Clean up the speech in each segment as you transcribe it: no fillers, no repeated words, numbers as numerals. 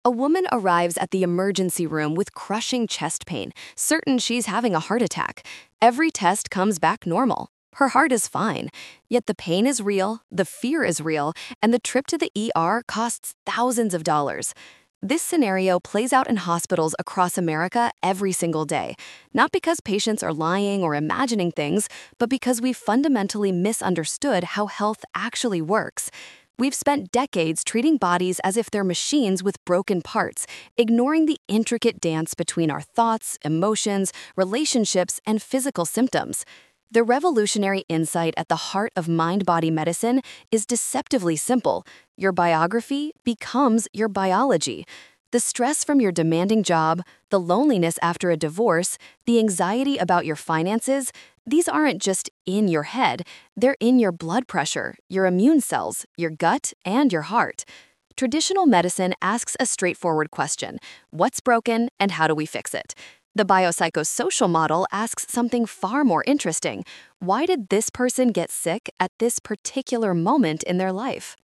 A woman arrives at the emergency room with crushing chest pain, certain she's having a heart attack. Every test comes back normal. Her heart is fine. Yet the pain is real, the fear is real, and the trip to the ER costs thousands of dollars. This scenario plays out in hospitals across America every single day, not because patients are lying or imagining things, but because we've fundamentally misunderstood how health actually works. We've spent decades treating bodies as if they're machines with broken parts, ignoring the intricate dance between our thoughts, emotions, relationships, and physical symptoms. The revolutionary insight at the heart of mind-body medicine is deceptively simple. Your biography becomes your biology. The stress from your demanding job, the loneliness after a divorce, the anxiety about your finances, these aren't just in your head, they're in your blood pressure, your immune cells, your gut, and your heart. Traditional medicine asks a straightforward question: what's broken and how do we fix it? The biopsychosocial model asks something far more interesting: why did this person get sick at this particular moment in their life?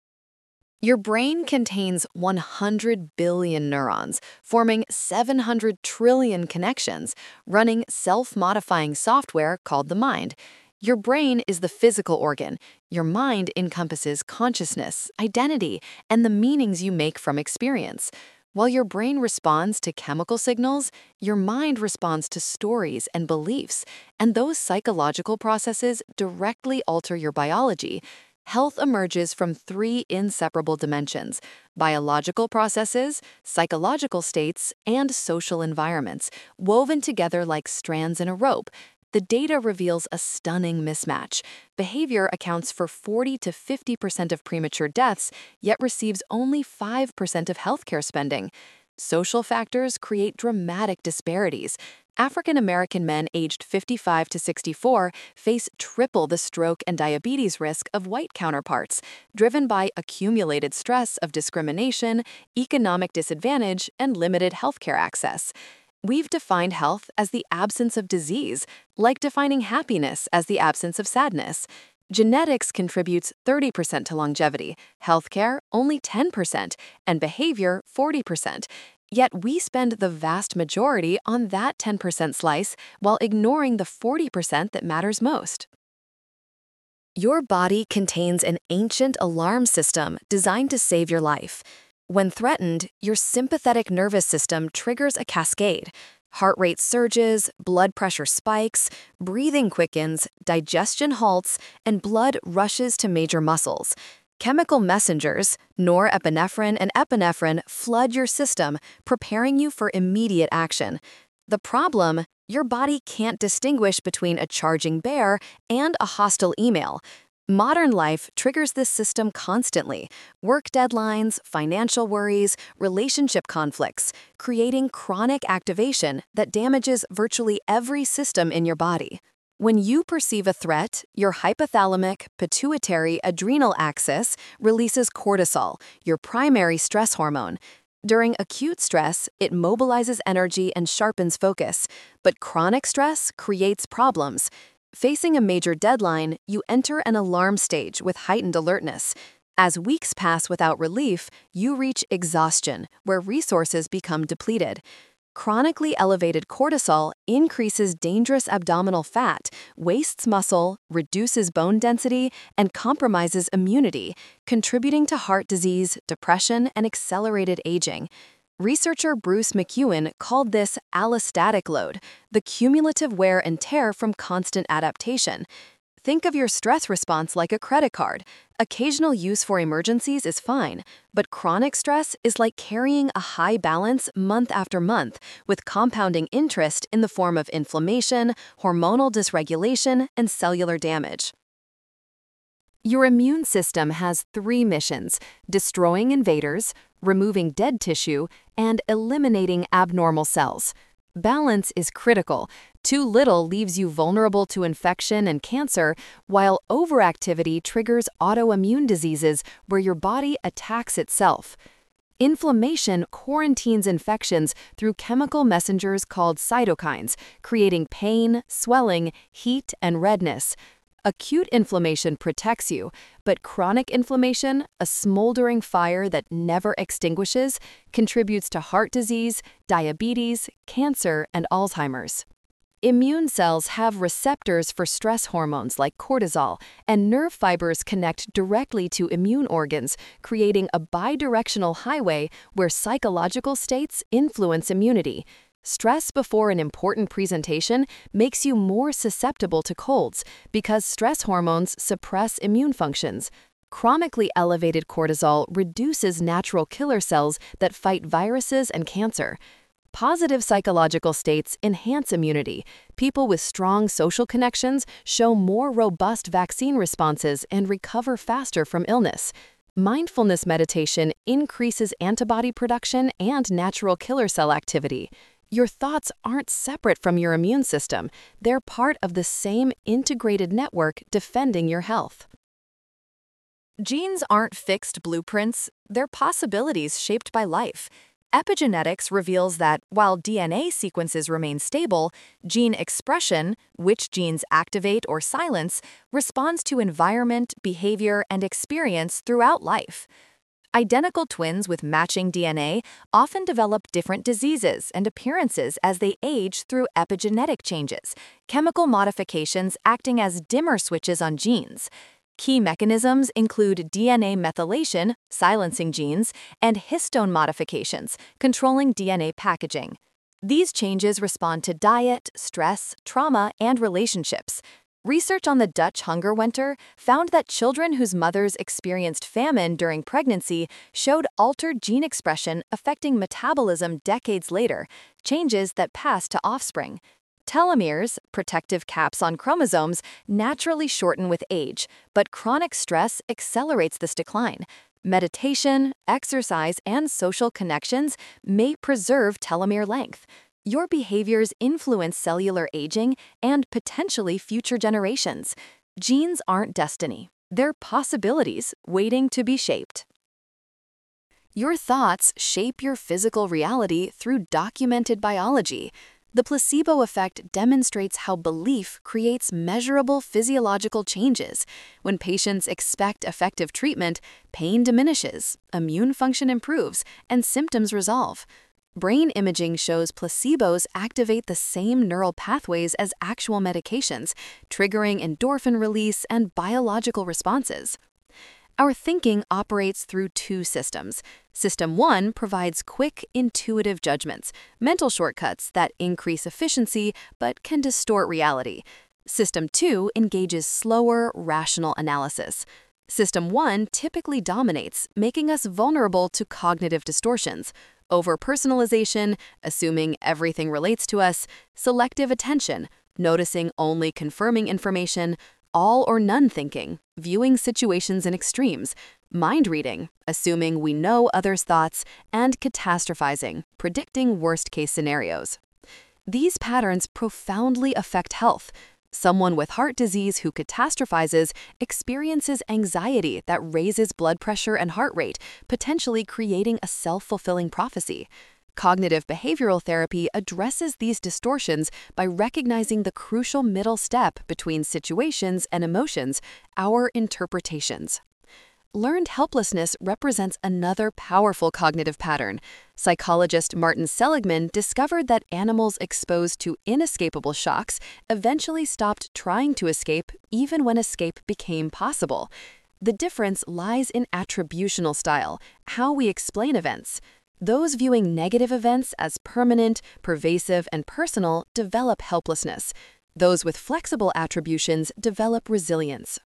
Your brain contains 100 billion neurons, forming 700 trillion connections, running self-modifying software called the mind. Your brain is the physical organ. Your mind encompasses consciousness, identity, and the meanings you make from experience. While your brain responds to chemical signals, your mind responds to stories and beliefs, and those psychological processes directly alter your biology. Health emerges from three inseparable dimensions: biological processes, psychological states, and social environments, woven together like strands in a rope. The data reveals a stunning mismatch. Behavior accounts for 40 to 50% of premature deaths, yet receives only 5% of healthcare spending. Social factors create dramatic disparities. African American men aged 55 to 64 face triple the stroke and diabetes risk of white counterparts, driven by accumulated stress of discrimination, economic disadvantage, and limited healthcare access. We've defined health as the absence of disease, like defining happiness as the absence of sadness. Genetics contributes 30% to longevity, healthcare only 10%, and behavior 40%. Yet we spend the vast majority on that 10% slice while ignoring the 40% that matters most. Your body contains an ancient alarm system designed to save your life. When threatened, your sympathetic nervous system triggers a cascade. Heart rate surges, blood pressure spikes, breathing quickens, digestion halts, and blood rushes to major muscles. Chemical messengers, norepinephrine and epinephrine, flood your system, preparing you for immediate action. The problem: your body can't distinguish between a charging bear and a hostile email. Modern life triggers this system constantly: work deadlines, financial worries, relationship conflicts, creating chronic activation that damages virtually every system in your body. When you perceive a threat, your hypothalamic, pituitary, adrenal axis releases cortisol, your primary stress hormone. During acute stress, it mobilizes energy and sharpens focus, but chronic stress creates problems. Facing a major deadline, you enter an alarm stage with heightened alertness. As weeks pass without relief, you reach exhaustion, where resources become depleted. Chronically elevated cortisol increases dangerous abdominal fat, wastes muscle, reduces bone density, and compromises immunity, contributing to heart disease, depression, and accelerated aging. Researcher Bruce McEwen called this allostatic load, the cumulative wear and tear from constant adaptation. Think of your stress response like a credit card. Occasional use for emergencies is fine, but chronic stress is like carrying a high balance month after month, with compounding interest in the form of inflammation, hormonal dysregulation, and cellular damage. Your immune system has three missions: destroying invaders, removing dead tissue, and eliminating abnormal cells. Balance is critical. Too little leaves you vulnerable to infection and cancer, while overactivity triggers autoimmune diseases where your body attacks itself. Inflammation quarantines infections through chemical messengers called cytokines, creating pain, swelling, heat, and redness. Acute inflammation protects you, but chronic inflammation, a smoldering fire that never extinguishes, contributes to heart disease, diabetes, cancer, and Alzheimer's. Immune cells have receptors for stress hormones like cortisol, and nerve fibers connect directly to immune organs, creating a bidirectional highway where psychological states influence immunity. Stress before an important presentation makes you more susceptible to colds because stress hormones suppress immune functions. Chronically elevated cortisol reduces natural killer cells that fight viruses and cancer. Positive psychological states enhance immunity. People with strong social connections show more robust vaccine responses and recover faster from illness. Mindfulness meditation increases antibody production and natural killer cell activity. Your thoughts aren't separate from your immune system. They're part of the same integrated network defending your health. Genes aren't fixed blueprints, they're possibilities shaped by life. Epigenetics reveals that while DNA sequences remain stable, gene expression, which genes activate or silence, responds to environment, behavior, and experience throughout life. Identical twins with matching DNA often develop different diseases and appearances as they age through epigenetic changes, chemical modifications acting as dimmer switches on genes. Key mechanisms include DNA methylation, silencing genes, and histone modifications, controlling DNA packaging. These changes respond to diet, stress, trauma, and relationships. Research on the Dutch hunger winter found that children whose mothers experienced famine during pregnancy showed altered gene expression affecting metabolism decades later, changes that pass to offspring. Telomeres, protective caps on chromosomes, naturally shorten with age, but chronic stress accelerates this decline. Meditation, exercise, and social connections may preserve telomere length. Your behaviors influence cellular aging and potentially future generations. Genes aren't destiny. They're possibilities waiting to be shaped. Your thoughts shape your physical reality through documented biology. The placebo effect demonstrates how belief creates measurable physiological changes. When patients expect effective treatment, pain diminishes, immune function improves, and symptoms resolve. Brain imaging shows placebos activate the same neural pathways as actual medications, triggering endorphin release and biological responses. Our thinking operates through two systems. System 1 provides quick, intuitive judgments, mental shortcuts that increase efficiency but can distort reality. System 2 engages slower, rational analysis. System 1 typically dominates, making us vulnerable to cognitive distortions. Over-personalization, assuming everything relates to us, selective attention, noticing only confirming information, all or none thinking, viewing situations in extremes, mind reading, assuming we know others' thoughts, and catastrophizing, predicting worst-case scenarios. These patterns profoundly affect health. Someone with heart disease who catastrophizes experiences anxiety that raises blood pressure and heart rate, potentially creating a self-fulfilling prophecy. Cognitive behavioral therapy addresses these distortions by recognizing the crucial middle step between situations and emotions, our interpretations. Learned helplessness represents another powerful cognitive pattern. Psychologist Martin Seligman discovered that animals exposed to inescapable shocks eventually stopped trying to escape even when escape became possible. The difference lies in attributional style, how we explain events. Those viewing negative events as permanent, pervasive, and personal develop helplessness. Those with flexible attributions develop resilience.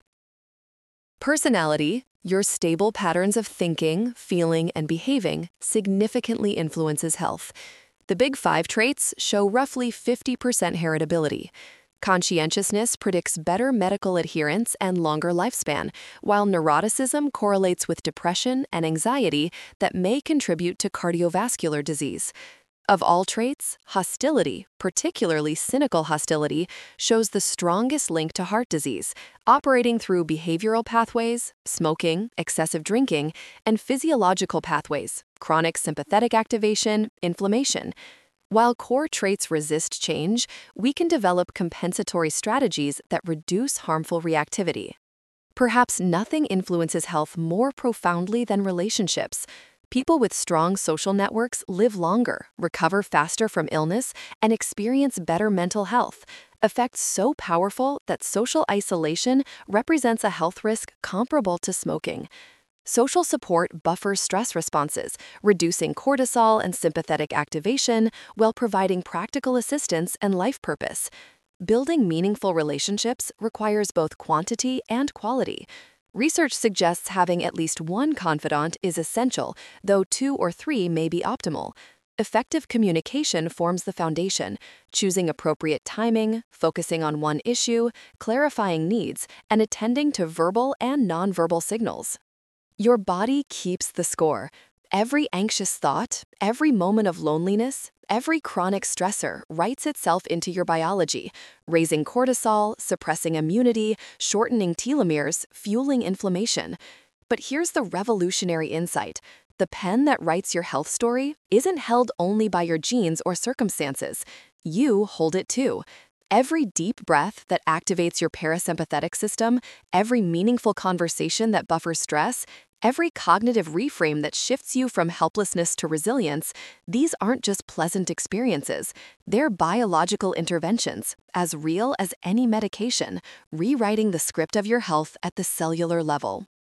Personality, your stable patterns of thinking, feeling, and behaving, significantly influences health. The Big Five traits show roughly 50% heritability. Conscientiousness predicts better medical adherence and longer lifespan, while neuroticism correlates with depression and anxiety that may contribute to cardiovascular disease. Of all traits, hostility, particularly cynical hostility, shows the strongest link to heart disease, operating through behavioral pathways, smoking, excessive drinking, and physiological pathways, chronic sympathetic activation, inflammation. While core traits resist change, we can develop compensatory strategies that reduce harmful reactivity. Perhaps nothing influences health more profoundly than relationships. People with strong social networks live longer, recover faster from illness, and experience better mental health. Effects so powerful that social isolation represents a health risk comparable to smoking. Social support buffers stress responses, reducing cortisol and sympathetic activation while providing practical assistance and life purpose. Building meaningful relationships requires both quantity and quality. Research suggests having at least one confidant is essential, though 2 or 3 may be optimal. Effective communication forms the foundation, choosing appropriate timing, focusing on one issue, clarifying needs, and attending to verbal and nonverbal signals. Your body keeps the score. Every anxious thought, every moment of loneliness, every chronic stressor writes itself into your biology, raising cortisol, suppressing immunity, shortening telomeres, fueling inflammation. But here's the revolutionary insight. The pen that writes your health story isn't held only by your genes or circumstances. You hold it too. Every deep breath that activates your parasympathetic system, every meaningful conversation that buffers stress, every cognitive reframe that shifts you from helplessness to resilience, these aren't just pleasant experiences. They're biological interventions, as real as any medication, rewriting the script of your health at the cellular level.